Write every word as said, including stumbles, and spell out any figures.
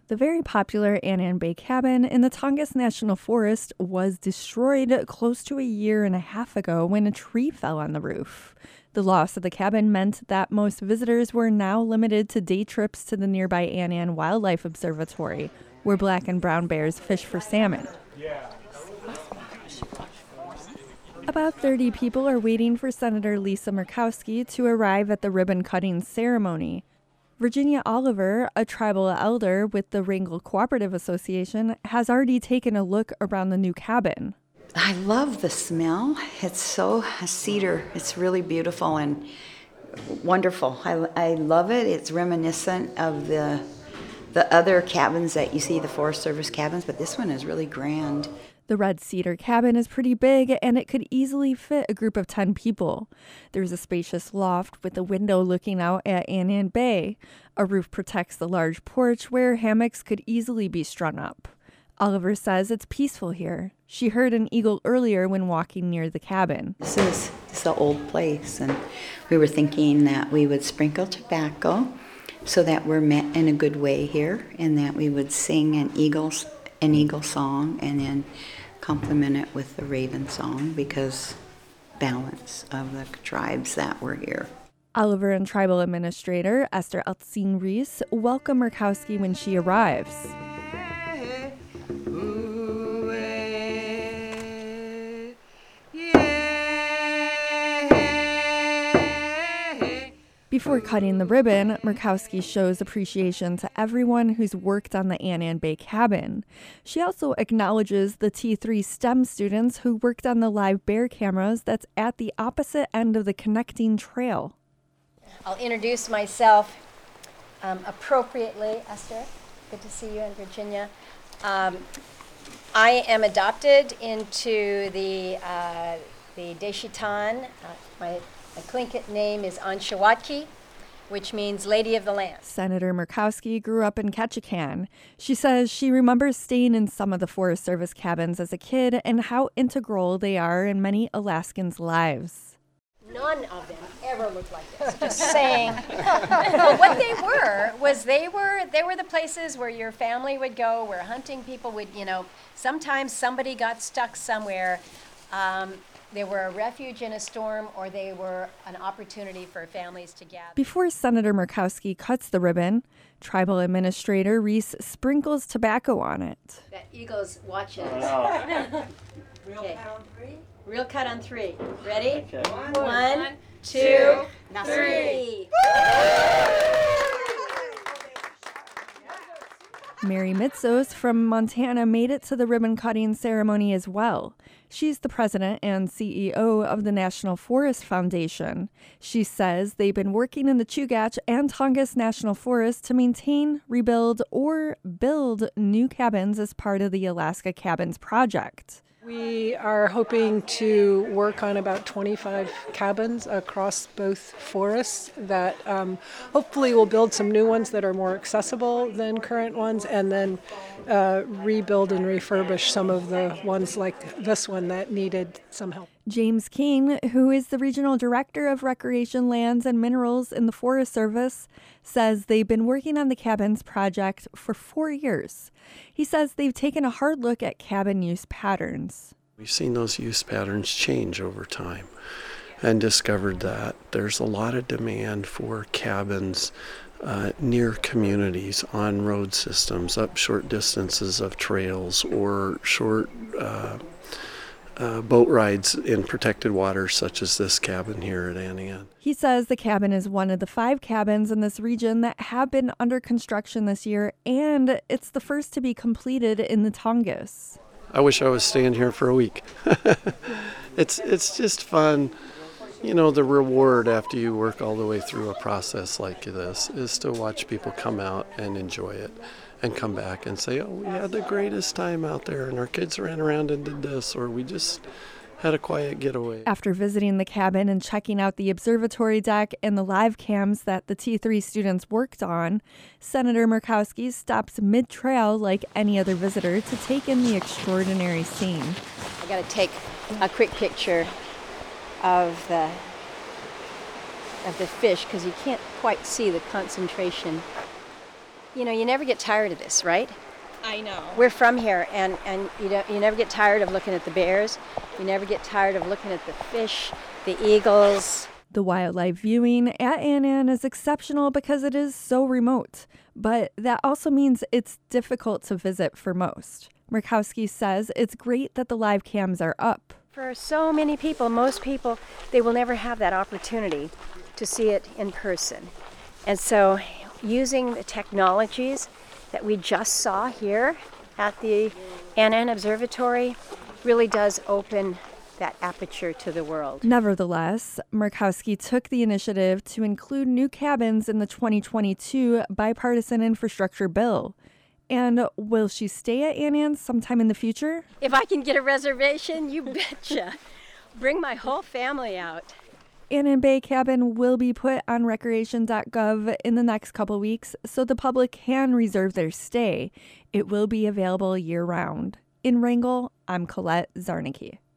The very popular Annan Bay Cabin in the Tongass National Forest was destroyed close to a year and a half ago when a tree fell on the roof. The loss of the cabin meant that most visitors were now limited to day trips to the nearby Annan Wildlife Observatory, where black and brown bears fish for salmon. About thirty people are waiting for Senator Lisa Murkowski to arrive at the ribbon-cutting ceremony. Virginia Oliver, a tribal elder with the Wrangell Cooperative Association, has already taken a look around the new cabin. I love the smell. It's so cedar. It's really beautiful and wonderful. I, I love it. It's reminiscent of the the other cabins that you see, the Forest Service cabins, but this one is really grand. The red cedar cabin is pretty big, and it could easily fit a group of ten people. There's a spacious loft with a window looking out at Annan Bay. A roof protects the large porch where hammocks could easily be strung up. Oliver says it's peaceful here. She heard an eagle earlier when walking near the cabin. This is, this is an old place, and we were thinking that we would sprinkle tobacco so that we're met in a good way here, and that we would sing an eagle, an eagle song and then complement it with the raven song, because balance of the tribes that were here. Oliver and Tribal Administrator Esther Altseen Reese welcome Murkowski when she arrives. Before cutting the ribbon, Murkowski shows appreciation to everyone who's worked on the Annan Bay cabin. She also acknowledges the T three STEM students who worked on the live bear cameras that's at the opposite end of the connecting trail. I'll introduce myself um, appropriately. Esther, good to see you in Virginia. Um, I am adopted into the uh, the Deshitan. Uh, my My Tlingit name is Anshawatki, which means Lady of the Land. Senator Murkowski grew up in Ketchikan. She says she remembers staying in some of the Forest Service cabins as a kid and how integral they are in many Alaskans' lives. None of them ever looked like this. Just saying. But what they were was they were they were the places where your family would go, where hunting people would, you know, sometimes somebody got stuck somewhere. Um, They were a refuge in a storm, or they were an opportunity for families to gather. Before Senator Murkowski cuts the ribbon, Tribal Administrator Reese sprinkles tobacco on it. That eagle's watching us. Oh. Real cut on three? Real cut on three. Ready? Okay. One, One two, two, three. Mary Mitzos from Montana made it to the ribbon-cutting ceremony as well. She's the president and C E O of the National Forest Foundation. She says they've been working in the Chugach and Tongass National Forest to maintain, rebuild, or build new cabins as part of the Alaska Cabins Project. We are hoping to work on about twenty-five cabins across both forests that um, hopefully will build some new ones that are more accessible than current ones, and then uh, rebuild and refurbish some of the ones like this one that needed some help. James King, who is the Regional Director of Recreation Lands and Minerals in the Forest Service, says they've been working on the cabins project for four years. He says they've taken a hard look at cabin use patterns. We've seen those use patterns change over time and discovered that there's a lot of demand for cabins uh, near communities, on road systems, up short distances of trails, or short uh, Uh, boat rides in protected waters such as this cabin here at Annan. He says the cabin is one of the five cabins in this region that have been under construction this year, and it's the first to be completed in the Tongass. I wish I was staying here for a week. it's it's just fun. You know, the reward after you work all the way through a process like this is to watch people come out and enjoy it and come back and say, oh, we had the greatest time out there and our kids ran around and did this, or we just had a quiet getaway. After visiting the cabin and checking out the observatory deck and the live cams that the T three students worked on, Senator Murkowski stops mid-trail like any other visitor to take in the extraordinary scene. I got to take a quick picture of the of the fish because you can't quite see the concentration. you know, you never get tired of this, right? I know. We're from here, and, and you don't, you never get tired of looking at the bears. You never get tired of looking at the fish, the eagles. The wildlife viewing at Annan is exceptional because it is so remote, but that also means it's difficult to visit for most. Murkowski says it's great that the live cams are up. For so many people, most people, they will never have that opportunity to see it in person. And so using the technologies that we just saw here at the Annan Observatory really does open that aperture to the world. Nevertheless, Murkowski took the initiative to include new cabins in the twenty twenty-two bipartisan infrastructure bill. And will she stay at Annan sometime in the future? If I can get a reservation, you betcha. Bring my whole family out. Annan Bay Cabin will be put on recreation dot gov in the next couple weeks so the public can reserve their stay. It will be available year-round. In Wrangell, I'm Colette Zarnicki.